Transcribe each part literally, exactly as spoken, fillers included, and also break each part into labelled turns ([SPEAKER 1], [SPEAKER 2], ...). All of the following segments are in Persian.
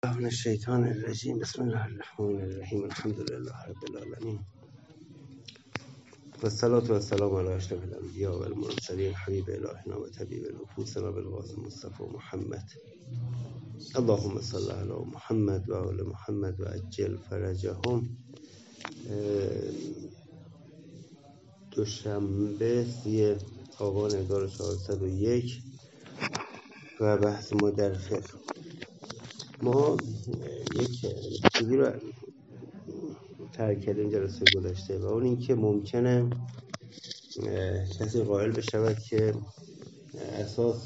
[SPEAKER 1] من الشیطان الرجیم بسم الله الرحمن الرحیم الحمد لله رب العالمین و الصلاة و السلام علی اشرف الانبیاء و المرسلین حبیب الهنا و طبیب نفوسنا بالقاسم مصطفى محمد. اللهم صل علی محمد و آل محمد و عجل فرجهم. دوشنبه سی آبان هزار و چهارصد و یک و بحث ما در فقه. ما یک چیزی رو ترک کردیم جلسه گذشته و اون این که ممکنه کسی قائل بشود که اساس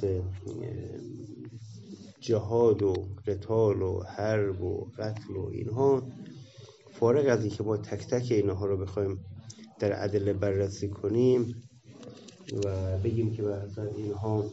[SPEAKER 1] جهاد و قتال و حرب و قتل و اینها، فارغ از اینکه ما تک تک اینها رو بخوایم در ادله بررسی کنیم و بگیم که مثلا اینها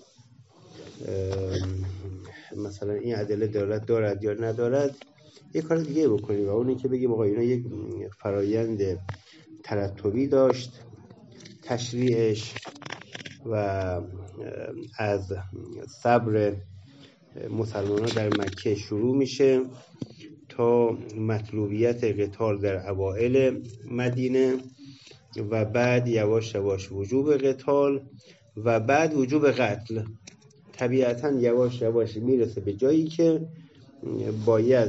[SPEAKER 1] مثلا این ادله دلالت دارد یا ندارد، یک کار دیگه بکنیم و اون این که بگیم آقا اینا یک فرایند ترتبی داشت، تشریعش و از صبر مسلمانان در مکه شروع میشه تا مطلوبیت قتال در اوائل مدینه و بعد یواش یواش وجوب قتال و بعد وجوب قتل. طبیعتاً یواش یواش میرسه به جایی که باید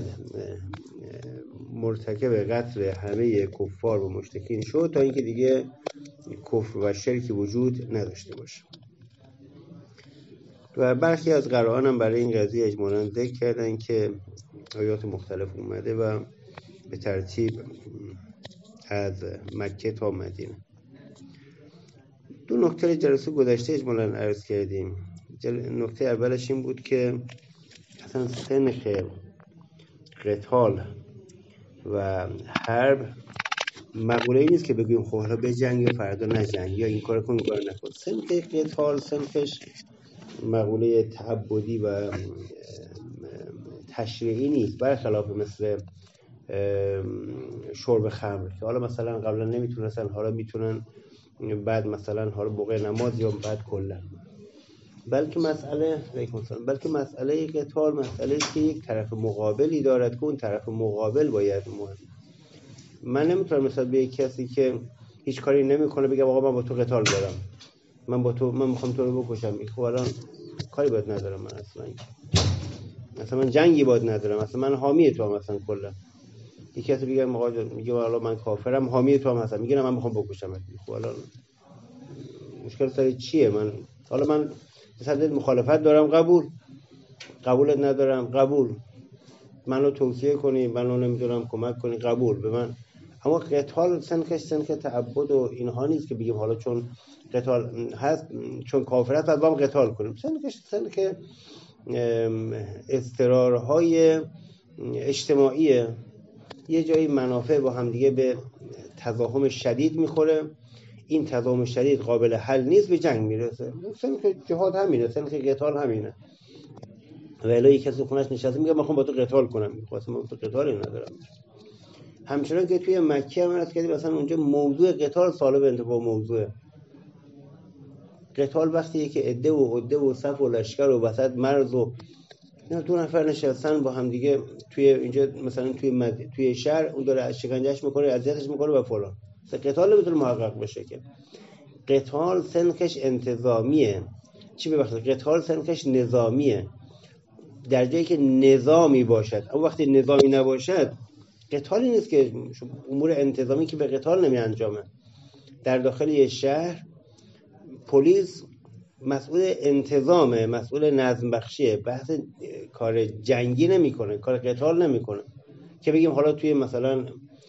[SPEAKER 1] مرتکب قتل همه کفار و مشرکین شد تا اینکه دیگه کفر و شرک وجود نداشته باشه. و برخی از قرائان هم برای این قضیه اجمالاً ذکر کردن که آیات مختلف اومده و به ترتیب از مکه تا مدینه. دو نکته جلسه گذشته اجمالاً عرض کردیم. نکته اولش این بود که اصلا سنخ قتال و حرب مقوله ای نیست که بگیم خب حالا به جنگ یا فردا نجنگ یا این کار کن این کار نکن. سنخ قتال سنخش مقوله تعبدی و تشریعی نیست، برخلاف مثل شرب خمر که حالا مثلا قبلا نمیتونستن حالا میتونن بعد مثلا حالا موقع نماز یا بعد کلا. بلکه مسئله بلکه مسئله قتال مسئله که یک طرف مقابلی دارد که اون طرف مقابل باید مهم. من نمیتونم مثلا به یک کسی که هیچ کاری نمیکنه بگم آقا من با تو قتال دارم، من با تو من میخوام تو رو بکشم. خب الان کاری باید ندارم، من اصلا مثلا من جنگی باید ندارم، مثلا من حامی تو هم مثلا کلا. یک کسی بگه آقا میگه والا من کافرم حامی تو هم هستم، میگه من میخوام بکشم. خب الان مشکل سر چیه؟ من حالا من صدد مخالفت دارم، قبول قبولت ندارم، قبول منو توصیه کنی، منو نمیدونم کمک کنی، قبول به من. اما قتال سنخش سنخ تعبد و اینها نیست که بگیم حالا چون قتال هست چون کافرت باید با هم قتال کنیم. سنخش سنخ اضطرارهای اجتماعیه، یه جایی منافع با هم دیگه به تضاهم شدید میخوره، این تضاهم شدید قابل حل نیست، به جنگ میرسه. سنخ جهاد همینه، سنخ قتال همینه. و الا یک کسی خونش نشسته میگه من میخوام با تو قتال کنم، میخوام با تو قتالی ندارم. همچنان که توی مکه هم هست که مثلا اونجا موضوع قتال صالح انتفاع موضوع قتال وقتیه که عده و عده و صف و لشکر و وسط مرز و اینا دو نفر نشستن با هم دیگه توی اینجا مثلا توی مد... توی شهر، اون داره شکنجهش میکنه، اذیتش میکنه و فلان. قتال نمیتونه محقق بشه که. قتال سنخش انتظامیه. چی ببخشید؟ قتال سنخش نظامیه. در جایی که نظامی باشد، اما وقتی نظامی نباشد قتالی نیست که امور انتظامی که به قتال نمی انجامه. در داخل یه شهر پلیس مسئول انتظامه، مسئول نظم بخشیه، بحث کار جنگی نمیکنه، کار قتال نمیکنه. که بگیم حالا توی مثلا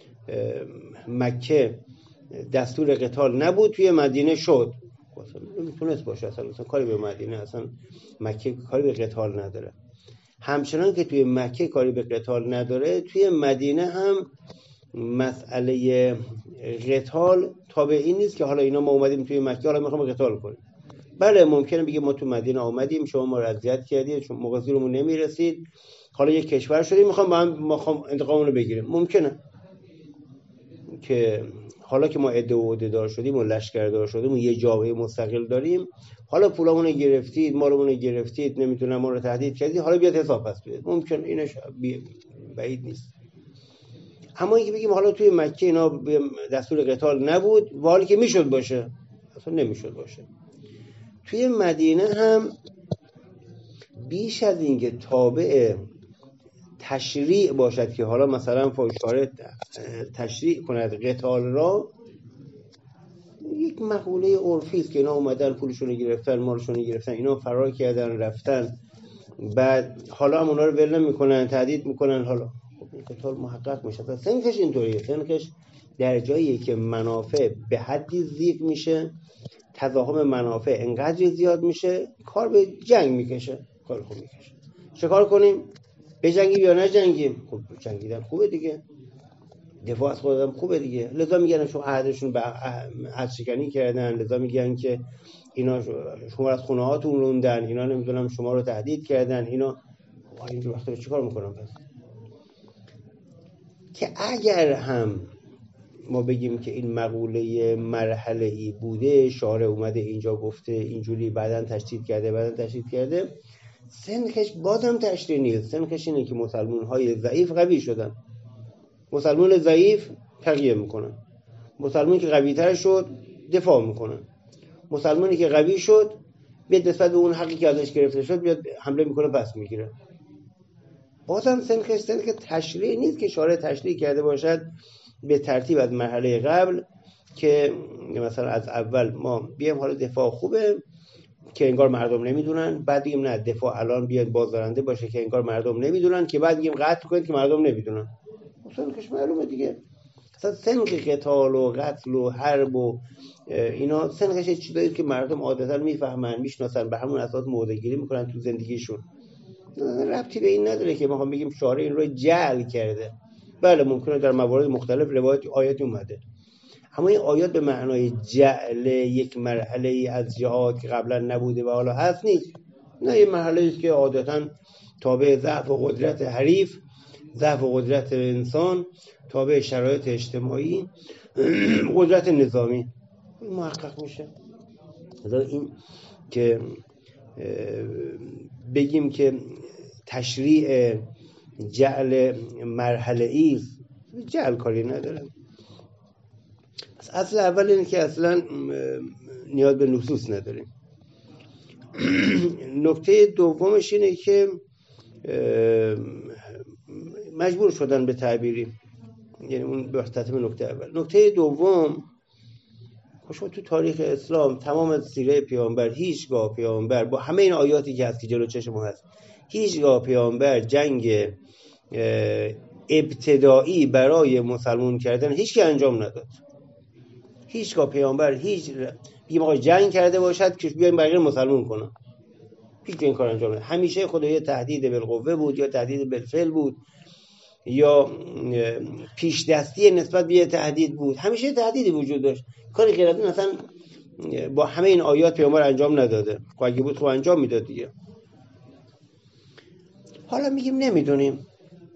[SPEAKER 1] مکه دستور قتال نبود، توی مدینه شد، اصلا نمیتونست باشه، اصلا, اصلا کاری به مدینه، اصلا مکه کاری به قتال نداره. همچنان که توی مکه کاری به قتال نداره، توی مدینه هم مسئله قتال تابع این نیست که حالا اینا ما اومدیم توی مکه حالا میخوام قتال کنیم. بله ممکنه بگه ما تو مدینه اومدیم، شما ما رو اذیت کردید، چون موقع زورمون نمیرسید، حالا یک کشور شدیم میخوام با هم میخوام انتقامونو بگیریم. ممکنه که حالا که ما عده و عده‌دار شدیم و لشکردار شدیم و یه جامعه مستقل داریم، حالا پولامون رو گرفتید، مالمون رو گرفتید، نمیتونم ما رو تهدید کردید، حالا بیاد حساب پس بدید. ممکن اینش بعید نیست. اما اینکه بگیم حالا توی مکه اینا دستور قتال نبود و حالی که میشد باشه، اصلا نمیشد باشه. توی مدینه هم بیش از اینکه تابع تشریع باشد که حالا مثلا فوشاره تشریع کند قتال را، یک مقوله عرفی است که اینا اومدن پولشون رو گرفتن، مالشون رو گرفتن، اینا فرار کردن رفتن، بعد حالا هم اونا رو ول نمی‌کنن، تهدید میکنن. حالا خب این قتال محقق میشه. سنخش اینطوریه، سنخش در جاییه که منافع به حدی ضیق میشه، تضاهم منافع انقدر زیاد میشه، کار به جنگ میکشه. کار خوب میکشه. چه کار کنیم؟ بجنگیم یا نجنگیم؟ خب جنگیدن خوبه دیگه، دفاع از خودم خوبه دیگه. لذا میگن شما عهدشون به عهد شکنی کردن، لذا میگن که اینا شما از خونه هاتون روندن، اینا نمیدونم شما رو تهدید کردن، اینا اینجور وقتا چیکار میکنن پس؟ که اگر هم ما بگیم که این مقوله مرحله ای بوده، شارع اومده اینجا گفته اینجوری، بعدن تشدید کرده بعدن تشدید کرده، سنخش بازم تشریع نیست. سنخش اینه که مسلمان های ضعیف قوی شدن، مسلمان ضعیف تقیه میکنن، مسلمانی که قوی تر شد دفاع میکنن، مسلمانی که قوی شد بیاد نسبت به اون حقی که ازش گرفته شد بیاد حمله میکنه پس میگیره. بازم سنخش سنخ تشریع نیست که شارع تشریع کرده باشد به ترتیب از مرحله قبل که مثلا از اول ما بیایم حالا دفاع خوبه که انگار مردم نمیدونن، بعد بگیم نه دفاع الان بیاد بازدارنده باشه که انگار مردم نمیدونن، که بعد بگیم قتل کنید که مردم نمیدونن. سنخش معلومه دیگه. اصلا سنخ قتال و قتل و حرب و اینا سنخش چیزایی که مردم عادتا میفهمن، میشناسن، به همون اساس موضع گیری میکنن تو زندگیشون. ربطی به این نداره که ما بگیم شارع این رو جعل کرده. بله ممکنه در موارد مختلف روایت آیات اومده، اما این آیات به معنای جعل یک مرحله از جهاد که قبلا نبوده و حالا هست نیست. نه، یه مرحله است که عادتا تابع ضعف و قدرت حریف، ضعف و قدرت انسان، تابع شرایط اجتماعی، قدرت نظامی محقق میشه. این که بگیم که تشریع جعل مرحله ای است، جعل کاری نداره. اصل اول اینه که اصلا نیاز به نصوص نداریم. نکته دومش اینه که مجبور شدن به تعبیری، یعنی اون به تتمه نکته اول. نکته دوم، شما تو تاریخ اسلام تمام سیره پیامبر هیچگاه پیامبر با همه این آیاتی که هست که جلو چشم ما هست، هیچگاه پیامبر جنگ ابتدایی برای مسلمون کردن هیچ که انجام نداد. هیچگاه پیامبر هیچ بگیم آقا جنگ کرده باشد که بیایم بقیه مسلمون کنن، هیچ این کار انجام نداد. همیشه خدا یه تهدید بالقوه بود یا تهدید بالفعل بود یا پیش دستی نسبت به تهدید بود، همیشه تهدیدی وجود داشت. کاری غیر از این اصلا با همه این آیات پیامبر انجام نداده. خب اگه بود خب انجام میداد دیگه. حالا میگیم نمیدونیم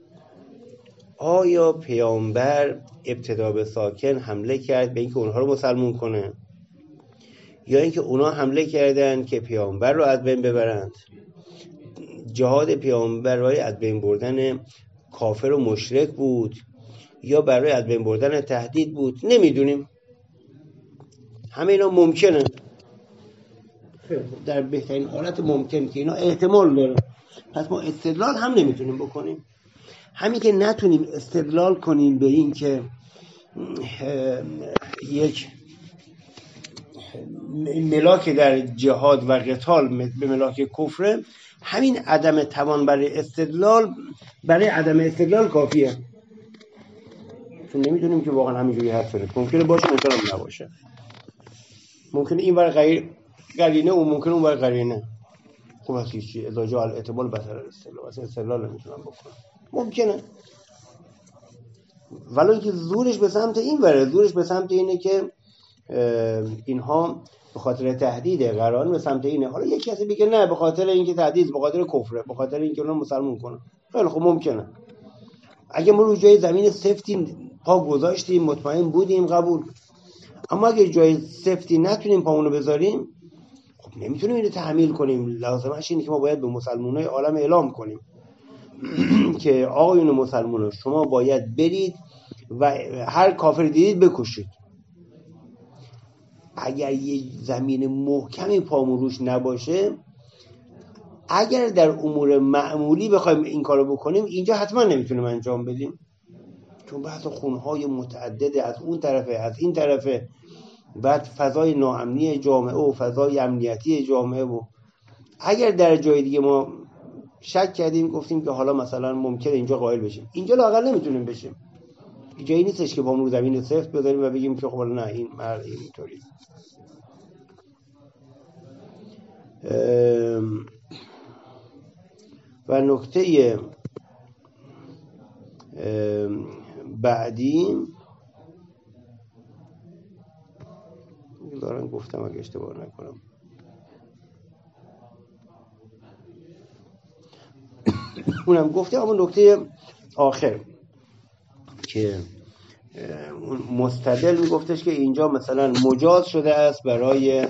[SPEAKER 1] آیا پیامبر ابتدا به ساکن حمله کرد به اینکه اونها رو مسلمون کنه، یا اینکه اونها حمله کردن که پیامبر رو از بین ببرند؟ جهاد پیامبر برای از بین بردن کافر و مشرک بود یا برای از بین بردن تهدید بود؟ نمیدونیم. همه اینا ممکنه، در بهترین حالت ممکن که اینا احتمال داره، پس ما استدلال هم نمیتونیم بکنیم. همین که نتونیم استدلال کنیم به این که یک ملاک در جهاد و قتال به ملاک کفره، همین عدم توان برای استدلال برای عدم استدلال کافیه، چون نمیدونیم که واقعا همینجوری هست. ممکنه باشه ممکنه نباشه، ممکنه این ور قرینه و ممکنه اون ور قرینه. خب اصلا چی اذا جاء الاحتمال بطل الاستدلال، اصلا استدلال نمیتونم بکنم. ممکنه، ولی اینکه زورش به سمت این وره، زورش به سمت اینه که اینها به خاطر تهدید قرار به سمت اینه. حالا یک کسی بگه نه به خاطر اینکه تهدید، به خاطر کفره، به خاطر اینکه اونا مسلمان کنن، خیلی خب ممکنه. اگه ما رو جای زمین سفتی پا گذاشتیم، مطمئن بودیم، قبول. اما اگه جای سفتی نتونیم پامونو بذاریم، خب نمیتونیم اینو تحمیل کنیم. لازمش اینه که ما باید به مسلمانای عالم اعلام کنیم که آقایون مسلمانان شما باید برید و هر کافر دیدید بکشید. اگر یه زمین محکمی پامون روش نباشه، اگر در امور معمولی بخوایم این کارو بکنیم، اینجا حتما نمیتونیم انجام بدیم، چون بحث خونهای متعدده از اون طرفه از این طرفه، بعد فضای ناامنی جامعه و فضای امنیتی جامعه. و اگر در جای دیگه ما شک کردیم گفتیم که حالا مثلا ممکنه اینجا قائل بشیم، اینجا لااقل نمیتونیم بشیم. جایی نیستش که پامون رو زمین سفت بذاریم و بگیم که خب نه این مرد اینطوری. و نکته بعدی دارن گفتم اگه اشتباه نکنم، اونم گفته. اما نکته آخر که مستدل میگفتش که اینجا مثلا مجاز شده است برای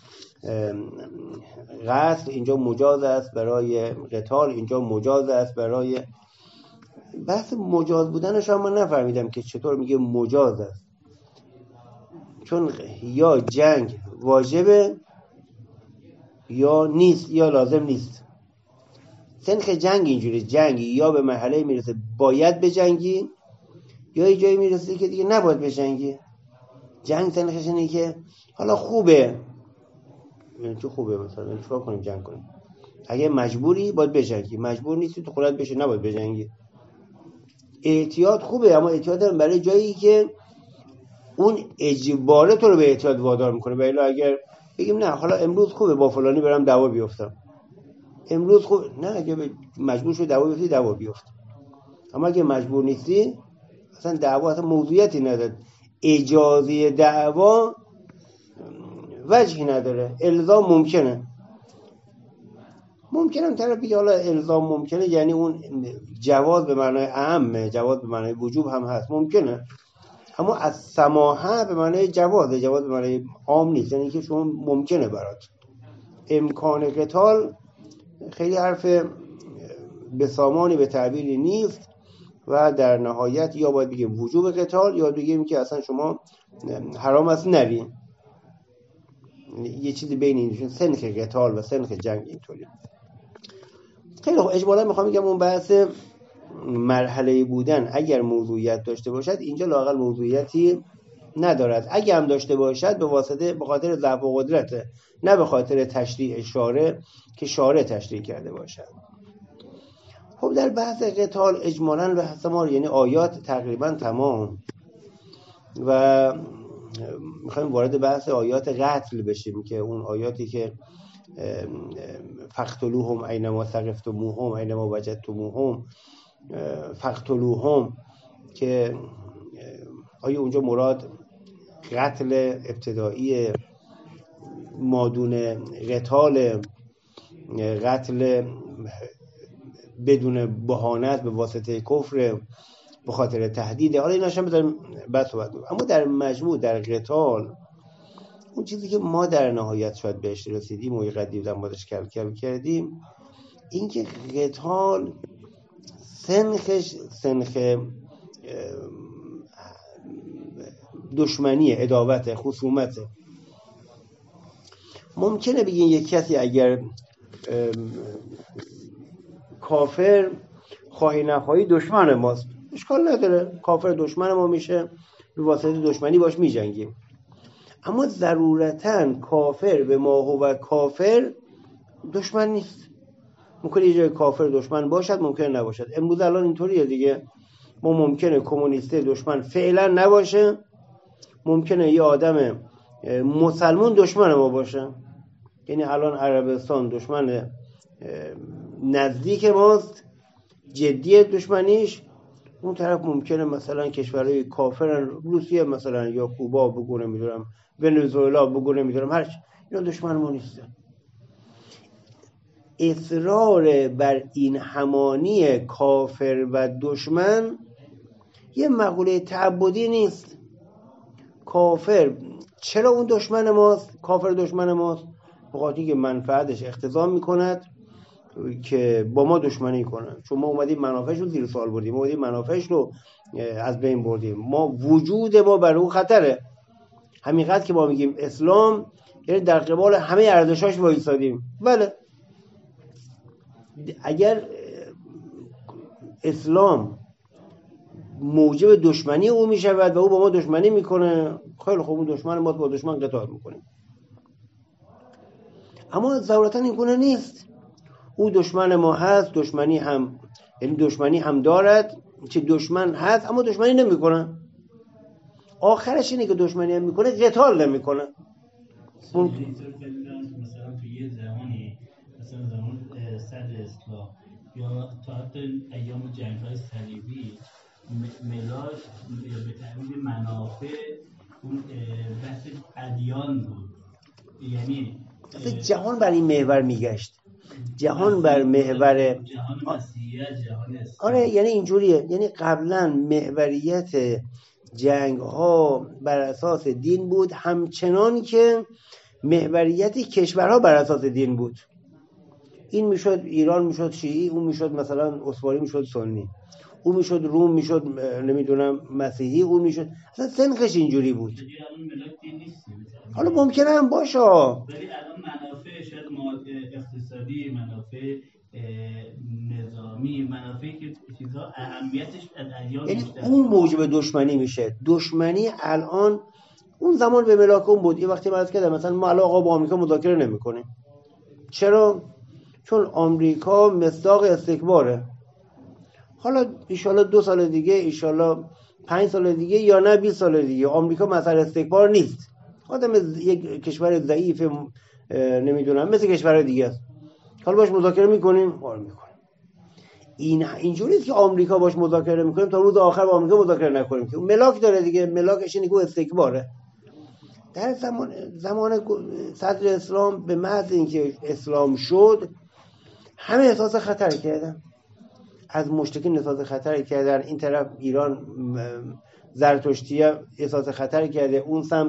[SPEAKER 1] قتل، اینجا مجاز است برای قتال، اینجا مجاز است برای بحث مجاز بودنش هم من نفهمیدم که چطور میگه مجاز است، چون یا جنگ واجبه یا نیست یا لازم نیست. سنخ جنگ اینجوری، جنگ یا به مرحله میرسه باید بجنگی یا یه جایی میرسه که دیگه نباید بجنگی. جنگ سنخش اینه که حالا خوبه، یعنی چه خوبه، مثلا چیکار کنیم جنگ کنیم؟ اگه مجبوری باید بجنگی، مجبور نیستی تو خودت بشه نباید بجنگی. احتیاط خوبه، اما احتیاط هم برای جایی که اون اجباره تو رو به احتیاط وادار میکنه. ولی اگر بگیم نه حالا امروز خوبه با فلانی برم دعوا بیفتم، امروز خوب نه، اگه مجبور شدی دعوا بیفتی دعوا بیفت. اما اگه مجبور نیستی اصلا دعوا اصلا موضوعیتی نداره. اجازه دعوا وجهی نداره. الزام ممکنه، ممکنه اون طرف بگه حالا الزام ممکنه یعنی اون جواز به معنای اعم، جواز به معنای وجوب هم هست، ممکنه. اما از سماحه به معنای جواز، جواز به معنای عام نیست، یعنی که شما ممکنه برات. امکان قتال خیلی حرف بسامانی به تعبیری نیست و در نهایت یا باید بگیم وجوب قتال یا بگیم که اصلا شما حرام است نری. یه چیزی بین این سنخ قتال و سنخ جنگ اینطوری. خیلی خوب، اجمالا میخوام بگم اون بحث مرحله بودن اگر موضوعیت داشته باشد اینجا لااقل موضوعیتی ندارد. اگه هم داشته باشد به واسطه به خاطر ضعف و قدرته، نه به خاطر تشریع شارع که شارع تشریع کرده باشد. خب در بحث قتال اجمالا بحث ما یعنی آیات تقریبا تمام و میخوایم وارد بحث آیات قتل بشیم که اون آیاتی که فقتلوهم اینما ثقفتموهم اینما وجدتموهم فقتلوهم، که آیا اونجا مراد قتل ابتدایی مادون قتال، قتل بدون بهانت به واسطه کفر به خاطر تهدید؟ حالا ایناش هم بذاریم بعد صحبت کنیم. اما در مجموع در قتال اون چیزی که ما در نهایت شاید بهش رسیدیم و قدیم در موردش کل کل کردیم این که قتال سنخش سنخ دشمنی، عداوت، خصومت. ممکنه بگین یک کسی اگر کافر خواهی نخواهی دشمن ماست، اشکال نداره، کافر دشمن ما میشه، به واسطه دشمنی باش میجنگیم. اما ضرورتاً کافر به ما هو کافر دشمن نیست. ممکنه یه جای کافر دشمن باشد، ممکنه نباشد. امروز الان اینطوریه دیگه، ما ممکنه کمونیست دشمن فعلا نباشه، ممکنه یه آدم مسلمان دشمن ما باشه. یعنی الان عربستان دشمن نزدیک ماست، جدی دشمنیش، اون طرف ممکنه مثلا کشورهای کافرن، روسیه مثلا یا کوبا بگو نمیدونم، ونزوئلا بگو نمیدونم، هر اینا دشمن ما نیستن. اصرار بر این همانی کافر و دشمن یه مقوله تعبدی نیست. کافر چرا اون دشمن ماست؟ کافر دشمن ماست به خاطر اینکه منفعتش اقتضا میکند که با ما دشمنی کنن، چون ما اومدیم منافعش رو زیر سوال بردیم، ما اومدیم منافعش رو از بین بردیم، ما وجود ما بر او خطره. همینقدر که ما میگیم اسلام یعنی در قبال همه ارزشاش وایسادیم. بله اگر اسلام موجب دشمنی او میشود و او با ما دشمنی میکنه، خیلی خوب اون دشمن ما با دشمن قتال میکنیم. اما ضرورتا این گونه نیست. او دشمن ما هست، دشمنی هم یعنی دشمنی هم دارد، چه دشمن هست اما دشمنی نمیکنه. آخرش اینه که دشمنی هم میکنه، قتال نمیکنه.
[SPEAKER 2] اون مثلا توی یه زمانی مثلا زمان صدر اسلام یا تا حتی ایام جنگ‌های صلیبی ملاک یا به تعبیر منافع اون بحث ادیان بود. یعنی
[SPEAKER 1] جهان بر این محور میگشت، جهان بر محور
[SPEAKER 2] جهان مسیحیت، جهان اسلام.
[SPEAKER 1] آره یعنی اینجوریه، یعنی قبلا محوریت جنگ ها بر اساس دین بود، همچنان که محوریت کشورها بر اساس دین بود. این میشد ایران میشد شیعی، اون میشد مثلا اسواری میشد سنی، اون میشد روم میشد نمیدونم مسیحی، اون میشد اصلا سنخش اینجوری بود. حالا ممکنه هم باشه ولی
[SPEAKER 2] الان منافع شاید اقتصادی، منافع نظامی، منافعی که چیزها اهمیتش از ادیان
[SPEAKER 1] یعنی اون موجب دشمنی میشه. دشمنی الان اون زمان به ملاک اون بود. یه وقتی من از کردم مثلا ما الان آقا با آمریکا مذاکره نمی‌کنیم. چرا؟ چون آمریکا مصداق استکباره. حالا ایشالا دو سال دیگه، ایشالا پنج سال دیگه، یا نه بیست سال دیگه آمریکا مثلا استکبار نیست. آدم یک کشور ضعیف نمیدونم مثل کشور دیگه است. حالا باش مذاکره میکنیم؟ آره میکنیم. این اینجوری نیست که آمریکا باش مذاکره میکنیم تا روز آخر با آمریکا مذاکره نکنیم، که ملاک داره دیگه. ملاکش اینه که استکباره. در زمان زمان صدر اسلام به محض اینکه اسلام شد همه احساس خطر کردن، از مشرکین احساس خطر کردن، این طرف ایران زرتشتیه احساس خطر کرده، اون سمت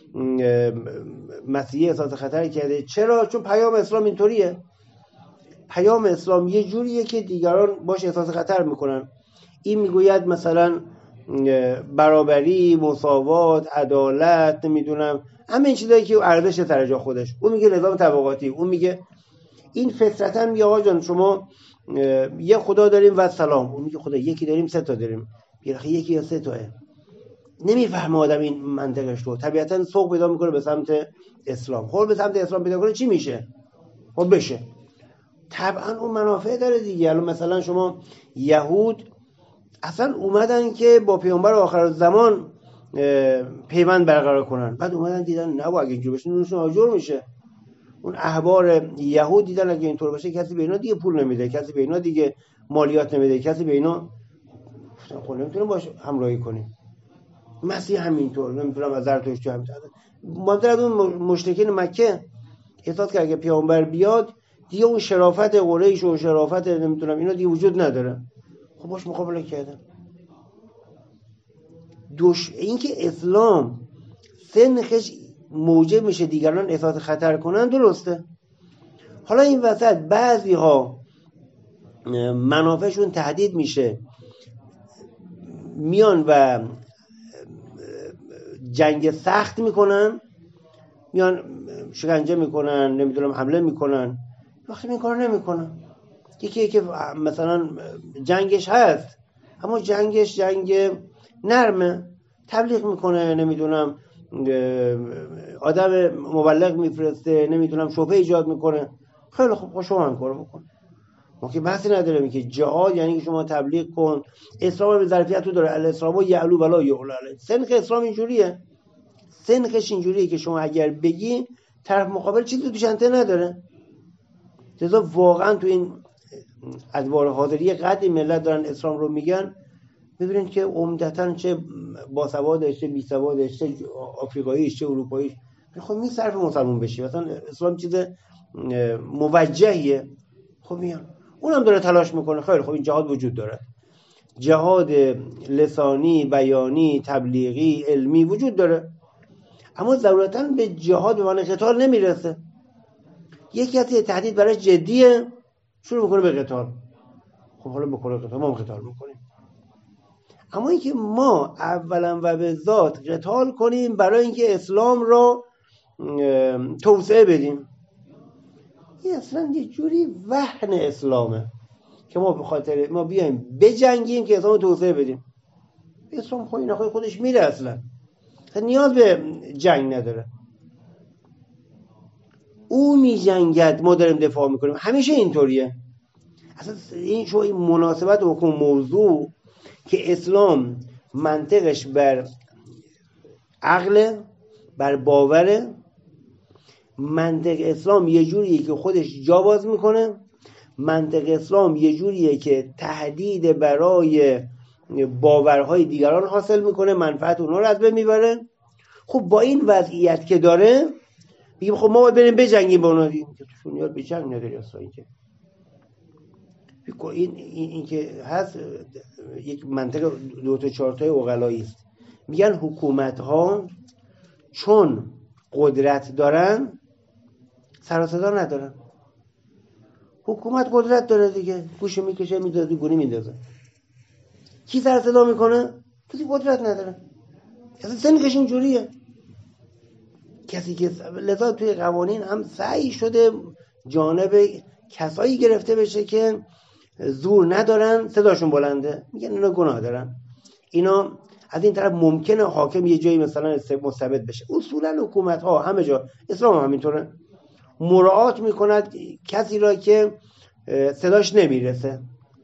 [SPEAKER 1] مسیحی احساس خطر کرده. چرا؟ چون پیام اسلام اینطوریه. پیام اسلام یه جوریه که دیگران باش احساس خطر میکنن. این میگوید مثلا برابری، مساوات، عدالت، نمیدونم همه این چیزایی که ارزش سر جا خودش. اون میگه نظام طبقاتی، اون میگه این فطرتا میگه آقا جان شما یه خدا داریم و سلام، اون میگه خدا یکی داریم سه تا داریم. بیرخی یکی یا سه تاه. نمیفهمه آدم این منطقش رو، طبیعتا سوق پیدا میکنه به سمت اسلام. خب به سمت اسلام پیدا کنه چی میشه؟ خب بشه طبعا اون منافع داره دیگه. الان مثلا شما یهود اصلا اومدن که با پیامبر آخر زمان پیوند برقرار کنن، بعد اومدن دیدن نه اگه اینجور بشه نونشون آجر میشه. اون احبار یهود دیدن اگه اینطور باشه کسی به اینا دیگه پول نمیده، کسی به اینا دیگه مالیات نمیده، کسی به اینا خب نمیتونیم باش همراهی کنیم. مسیح همینطور، نمیتونم از زرتشتی همینطور. منظر از اون مشرکین مکه احساس کرد که پیامبر بیاد دیگه اون شرافت قریش و شرافت نمیتونم اینا دیگه وجود نداره، خب باش مقابله کردن. دوش اینکه اسلام سنخش موجب میشه دیگران احساس خطر کنن درسته. حالا این وسط بعضی ها منافعشون تهدید میشه، میان و جنگ سخت میکنن، میان شکنجه میکنن، نمیدونم حمله میکنن. وقتی این کار نمیکنن، یکی یکی مثلا جنگش هست اما جنگش جنگ نرمه، تبلیغ میکنه، نمیدونم آدم مبلغ میفرسته، نمیدونم شبهه ایجاد میکنه. خیلی خوب شما هم کارو بکن. ما که بحثی نداریم که جهاد یعنی که شما تبلیغ کن. اسلام به ظرفیت رو داره، الاسلام یعلو ولا یعلو علیه. سنخ اسلام اینجوریه، سنخش اینجوریه که شما اگر بگی طرف مقابل چیزی تو شنطه نداره. لذا واقعا تو این ادوار حاضری قدری ملت دارن اسلام رو میگن، میبینید که عمدتاً چه باسوادش، چه بیسوادش، چه آفریقاییش، چه اروپاییش خب میصرف مسلمان بشی. مثلا اسلام چیز موجهیه. خب میان اونم داره تلاش میکنه. خیلی خب این جهاد وجود داره. جهاد لسانی، بیانی، تبلیغی، علمی وجود داره، اما ضرورتاً به جهاد به معنی قتال نمیرسه. یکی کسی تهدید براش جدیه، شروع میکنه به قتال. خب حالا بکنه قتال، ما هم قتال میکنیم. اما اینکه ما اولا و به ذات قتال کنیم برای اینکه اسلام رو توسعه بدیم، این اصلا یه جوری وهن اسلامه که ما به خاطر ما بیایم بجنگیم که اسلام رو توسعه بدیم. اسلام خود این خود خودش میره، اصلا نیاز به جنگ نداره. او می جنگد، ما داریم دفاع میکنیم. همیشه اینطوریه. اصلا این شو این مناسبت حکم موضوع که اسلام منطقش بر عقل، بر باوره. منطق اسلام یه جوریه که خودش جا باز میکنه. منطق اسلام یه جوریه که تهدید برای باورهای دیگران حاصل میکنه، منفعت اونها رو از بین میبره. خب با این وضعیت که داره میگیم خب ما باید بریم بجنگیم با اونا. که توشون نیاز به جنگ نداری اصلا. این که این این, این که هست یک منطق دو تا چهار تای عقلایی است. میگن حکومت ها چون قدرت دارن سر و صدا ندارن. حکومت قدرت داره دیگه، گوشو میکشه میدازه گونی میندازه. کی سر صدا میکنه؟ کسی قدرت نداره. اصلا سنخش اینجوریه. کسی که لذا توی قوانین هم سعی شده جانب کسایی گرفته بشه که زور ندارن، صداشون بلنده، میگن اینا گناه دارن. اینا از این طرف ممکنه حاکم یه جایی مثلا مستبد بشه. اصولا حکومت ها همه جا، اسلام هم همینطوره، مراعات میکند کسی را که صداش نمیرسه.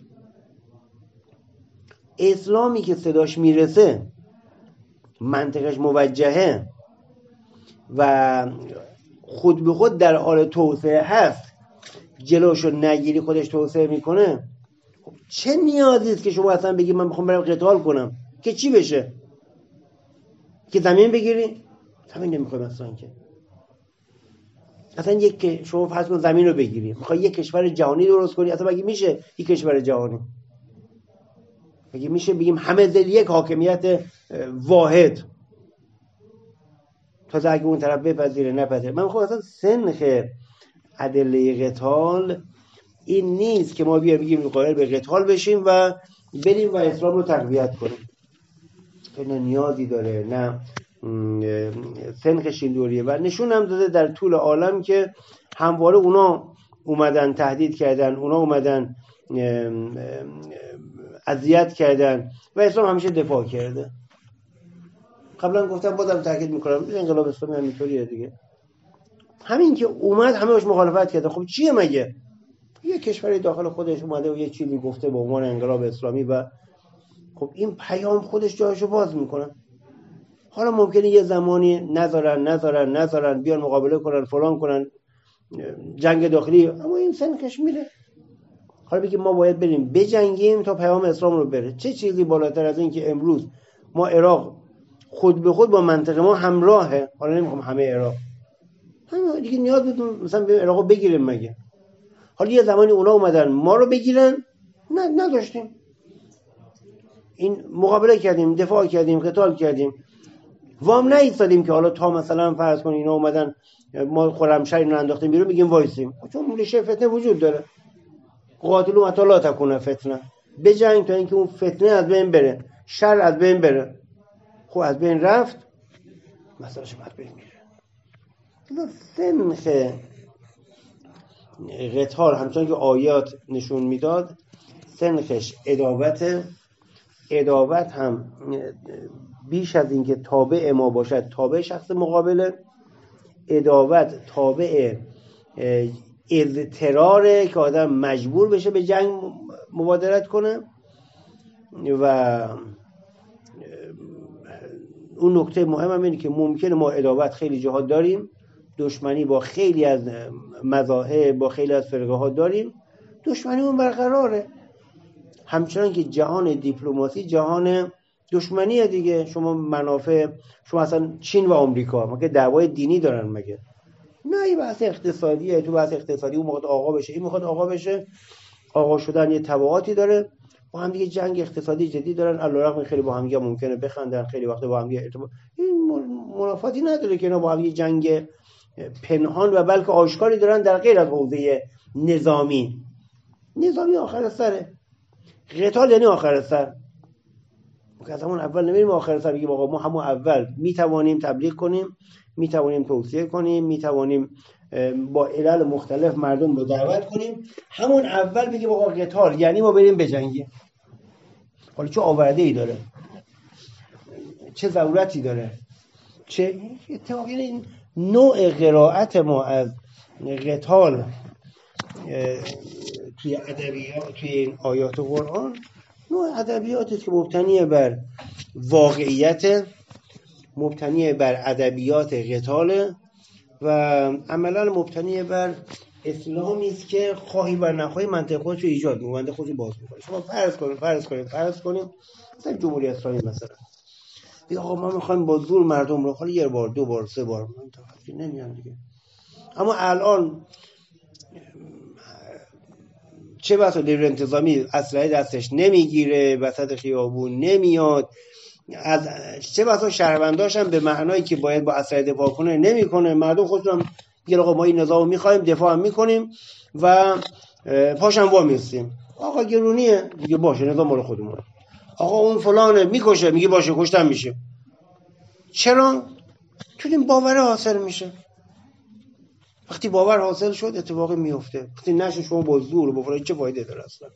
[SPEAKER 1] اسلامی که صداش میرسه، منطقش موجهه و خود به خود در حال توسعه هست، جلوشو نگیری خودش توسعه میکنه. چه نیازی است که شما اصلا بگی من میخوام برم قتال کنم که چی بشه؟ که زمین بگیری؟ زمین نمیخوای اصلا. که اصلا یک شما فرض کن زمین رو بگیری، میخوای یک کشور جهانی درست کنی، اصلا مگه میشه یک کشور جهانی؟ مگه میشه بگیم همه ذل یک حاکمیت واحد؟ تا اگه اون طرف بپذیره نپذیره. من میخوام اصلا سنخ ادله قتال این نیست که ما بیایم بگیم قائل به قتال بشیم و بریم و اسلام رو تقویت کنیم. نه نیازی داره، نه سنخش این دوریه. و نشون هم داده در طول عالم که همواره اونا اومدن تهدید کردن، اونا اومدن اذیت کردن و اسلام همیشه دفاع کرده. قبلا گفتم بازم تاکید میکنم انقلاب اسلامی هم اینطوریه دیگه. همین که اومد همه باش مخالفت کردن. خب چیه مگه؟ یه کشوری داخل خودش اومده و یه چیزی گفته به عنوان انقلاب اسلامی و خب این پیام خودش جایشو باز میکنه. حالا ممکنه یه زمانی نذارن نذارن نذارن بیان مقابله کنن فلان کنن جنگ داخلی، اما این سنخش میره. حالا بگیم ما باید بریم بجنگیم تا پیام اسلام رو بره. چه چیزی بالاتر از این که امروز ما عراق خود به خود با منطقه ما همراهه. حالا نمیخوام همه عراق، همه دیگه نیاز بود مثلا به عراق بگیریم مگه؟ حالا یه زمانی اونا اومدن ما رو بگیرن، نه نداشتیم. این مقابله کردیم، دفاع کردیم، قتال کردیم، وام نایستادیم که حالا تا مثلا فرض کن اینا اومدن ما خرمشهر اینو انداختیم بیرون میگیم وایسیم. چون ریشه فتنه وجود داره. قاتلوا متی لا تکون فتنه، بجنگ تا اینکه اون فتنه از بین بره، شر از بین بره. خب از بین رفت، مسئلهش از بین میره. سنخ قتال همچنان که آیات نشون میداد سنخش عداوت. عداوت هم بیش از اینکه تابع ما باشد تابع شخص مقابله. عداوت تابع اضطراره که آدم مجبور بشه به جنگ مبادرت کنه. و اون نکته مهم هم اینه که ممکنه ما عداوت خیلی جاها داریم، دشمنی با خیلی از مذاهب با خیلی از فرقه ها داریم، دشمنی اون برقراره. همچنان که جهان دیپلماسی جهان دشمنیه دیگه. شما منافع شما اصلا چین و آمریکا مگه دعوای دینی دارن مگه؟ نه، این بحث اقتصادیه. تو بحث اقتصادی اون میخواد آقا بشه، این میخواد آقا بشه. آقا شدن یه تبعاتی داره. با هم دیگه جنگ اقتصادی جدی دارن، علیرغم خیلی با هم دیگه ممکنه بخندن، خیلی وقت با هم دیگه ارتباط، این منافاتی نداره که اینا با هم دیگه جنگ پنهان و بلکه آشکاری دارن در غیر از حوزه نظامی. نظامی آخر سره، قتال یعنی آخر سر. که از همون اول نمیریم آخر سر بگیم آقا ما همون اول میتوانیم تبلیغ کنیم، میتوانیم توصیه کنیم، میتوانیم با علل مختلف مردم رو دعوت کنیم، همون اول بگیم آقا قتال یعنی ما بریم بجنگیم. حالا چه آورده ای داره، چه ضرورتی داره، چه اتفاقی. این نوع قرائت ما از قتال توی ادبیات، توی این آیات قرآن، نوع ادبیاتی است که مبتنی بر واقعیت، مبتنی بر ادبیات قتال و عملا مبتنی بر اسلامی است که خواهی بر نخواهی منطق خودش رو ایجاد می‌کنه، منطق خودش باز می‌کنه. شما فرض کنید فرض کنید فرض کنید مثلا جمهوری اسلامی مثلا بگه آقا ما می‌خوایم با زور مردم رو، حالا یه بار دو بار سه بار منطقی نمیان دیگه. اما الان چه بسا نیروی انتظامی اسلحه دستش نمیگیره، وسط خیابون نمیاد، از چه بسا شهرونداش هم به معنایی که باید با اسلحه دفاع کنه نمیکنه، مردم خودشون هم میگن آقا ما این نظام میخوایم، دفاع هم میکنیم و پاشم وا میستیم. آقا گرونیه میگه باشه نظام مال خودمون. آقا اون فلانه میکشه میگه باشه کشتم میشه. چرا؟ چون این باور حاصل میشه. وقتی باور حاصل شد اتفاقی میفته. وقتی نشه شما با زور و با فلان چه فایده داره اصلا؟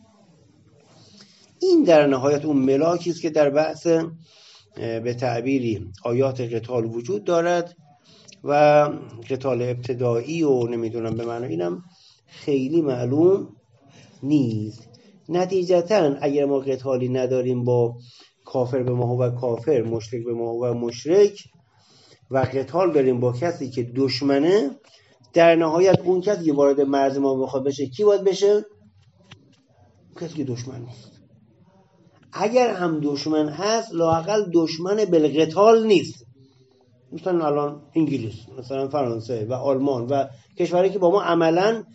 [SPEAKER 1] این در نهایت اون ملاکی است که در بحث به تعبیری آیات قتال وجود دارد و قتال ابتدایی و نمیدونم به معنی اینم خیلی معلوم نیست. نتیجتاً اگر ما قتالی نداریم با کافر به ما و کافر، مشرک به ما و مشرک، و قتال داریم با کسی که دشمنه، در نهایت اون کسی که وارد مرز ما بخواد بشه کی باید بشه؟ کسی که دشمن نیست. اگر هم دشمن هست لااقل دشمن بالقتال نیست. مثلا الان انگلیس، مثلا فرانسه و آلمان و کشورهایی که با ما عملاً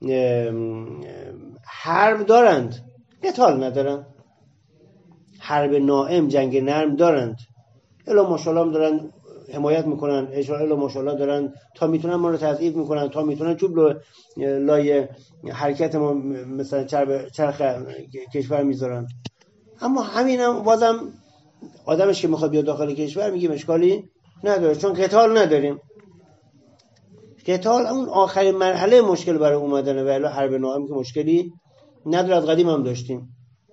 [SPEAKER 1] حرب دارند، قتال ندارند، حرب ناعم، جنگ نرم دارند. الا ماشاءالله دارن حمایت میکنن، الا ماشاءالله دارن تا میتونن ما رو تضعیف میکنن، تا میتونن چوب لای حرکت ما مثلا چرخ, چرخ کشور میذارن. اما همینم بازم آدمش که میخواد بیاد داخل کشور میگه اشکالی نداره چون قتال نداریم. قتال اون آخرین مرحله مشکل برای اومدنه و الا حرب ناعم که مشکلی نداره، از قدیم هم داشتیم.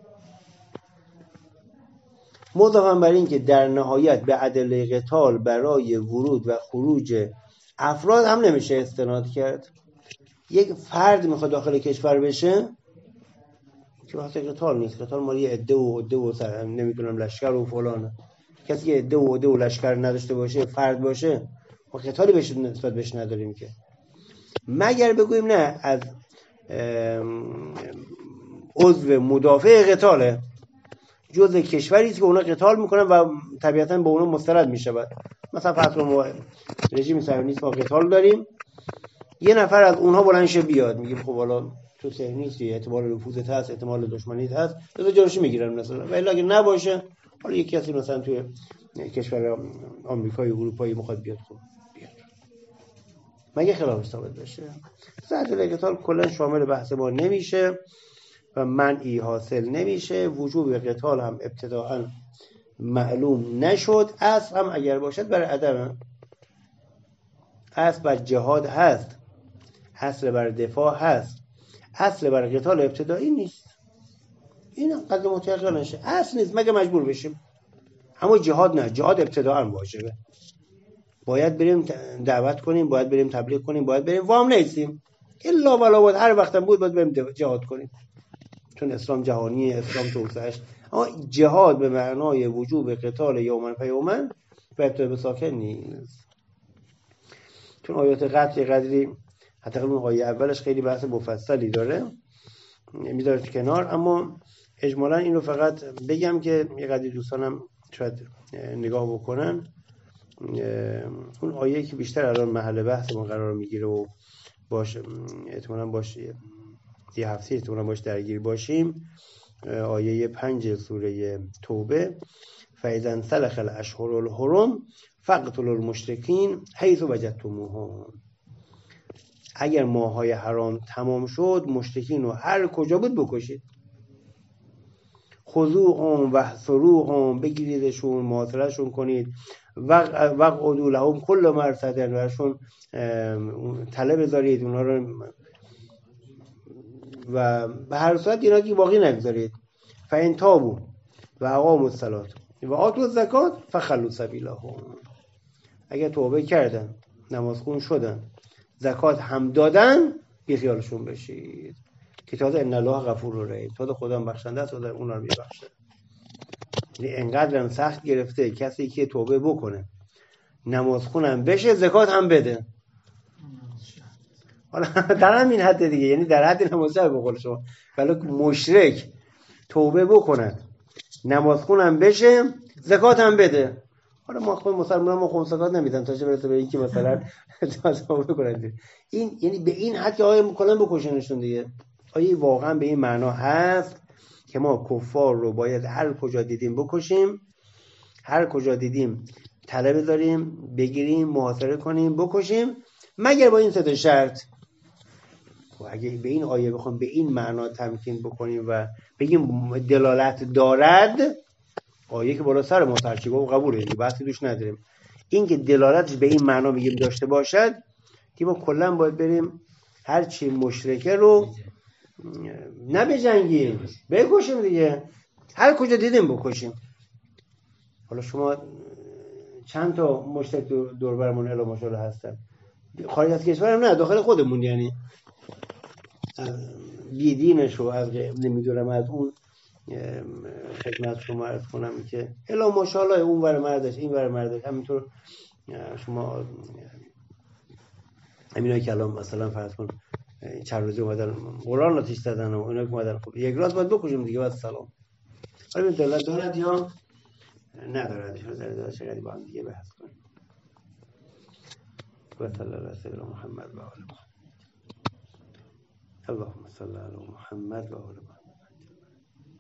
[SPEAKER 1] مضافاً بر این که در نهایت به ادله قتال برای ورود و خروج افراد هم نمیشه استناد کرد. یک فرد میخواد داخل کشور بشه که وقت قتال نیست، قتال مالی عده و عده و سر نمیدونم لشکر و فلانه. کسی که عده و عده و لشکر نداشته باشه، فرد باشه، ما قتالی بهش نسبت بهش نداریم که، مگر بگوییم نه از عضو مدافع قتاله، جزء کشوری است که اونا قتال میکنن و طبیعتاً به اونا مستند میشود. مثلا فرض کنیم ما رژیم صهیونیست ما قتال داریم، یه نفر از اونها بلند شه بیاد میگه خب حالا تو صهیونیستی، احتمال نفوذت هست، احتمال دشمنیت هست، بذار جلوش میگیرن مثلا. ولی اگه نباشه، حالا یک کسی مثلا توی کشور آمریکایی و اروپایی میخواد بیاد، خب بیاد، مگه خلاف ثابت بشه. ادله قتال کلا شامل بحث ما نمیشه و منعی حاصل نمیشه. وجوب قتال هم ابتداءً معلوم نشد. اصل هم اگر باشد برای عدم، اصل بر جهاد هست، اصل بر دفاع هست، اصل بر قتال ابتدایی نیست. این قدر متعقل نشه، اصل نیست مگه مجبور بشیم. اما جهاد نه، جهاد ابتداءً واجبه، باید بریم دعوت کنیم، باید بریم تبلیغ کنیم، باید بریم، وام نیستیم الا ولا بود هر وقت بود باید بریم جهاد کنیم، چون اسلام جهانیه، اسلام توسعه‌اش. اما جهاد به معنای وجوب قتال یومن پیومن و ابتدا به ساکن نیست، چون آیات قتل قدری حتی اون آیه اولش خیلی بحث مفصلی داره میذاره کنار. اما اجمالاً اینو فقط بگم که یه قدری دوستانم شاید نگاه بکنن. اون آیه که بیشتر الان محل بحثمون قرار میگیره و باشه احتمالاً باشه یه هفته احتمالاً باش درگیر باشیم، آیه پنج سوره توبه فاذا انسلخ الاشهر الحرم فاقتلوا المشرکین حیث وجدتموهم. اگر ماه‌های حرام تمام شد مشرکین رو هر کجا بود بکشید. خذوهم واحصروهم، بگیریدشون، محاصرهشون کنید. وقعدوا لهم کل مرصد، برشون تله بذارید اونها رو و به هر صورت اینا که باقی نگذارید. فإن تابوا و اقاموا الصلاة و آتوا الزکات فخلوا سبیلهم. اگر توبه کردن، نمازخون شدن، زکات هم دادن، بی خیالشون بشید که تازه ان الله غفور رحیم، تازه خدا بخشنده است، خدا اونا رو میبخشه. یعنی انقدر سخت گرفته کسی که توبه بکنه، نمازخون هم بشه، زکات هم بده. حالا در همین حد دیگه، یعنی در حد نماز شب بقول شما، ولی مشرک توبه بکنه، نمازخون هم بشه، زکات هم بده. حالا ما خود مسلمان ما خون زکات نمیدن تا چه برسه به اینکه مثلا توبه کنن. این یعنی به این حد که آیا کلا بکشنشون دیگه. آیا واقعا به این معنا هست که ما کفار رو باید هر کجا دیدیم بکشیم، هر کجا دیدیم طلب بذاریم، بگیریم، محاصره کنیم، بکشیم، مگر با این سه تا شرط؟ و اگه به این آیه بخوام به این معنا تمکین بکنیم و بگیم دلالت دارد، آیه که بالا سر ما ترچیب و قبوله، بحثی دوش نداریم. این که دلالتش به این معنا میگیم داشته باشد که ما کلا باید بریم هر چی مشرکه رو نه بجنگیم، بکشیم دیگه، هر کجا دیدیم بکشیم. حالا شما چند تا مشرک دور برمون الا ماشاءالله هستن، خارج از کشورم نه، داخل خودمون، یعنی بیدینش رو از نمیدونم از اون خدمت شما عرض کنم که الا ماشاءالله اون ور مردش این ور مردش. همینطور شما همینایی که الان مثلا فرض کن چند روزی اومدن قرآن آتیش زدن و اونا که اومدن، خب یک راست باید بکشیم دیگه، بعد سلام. حالا این دولت دارد یا ندارد، شما در دولت چقدر با هم دیگه بحث کنیم. و صلی الله علی سیدنا محمد و آل محمد. اللهم صل علی محمد و آل محمد.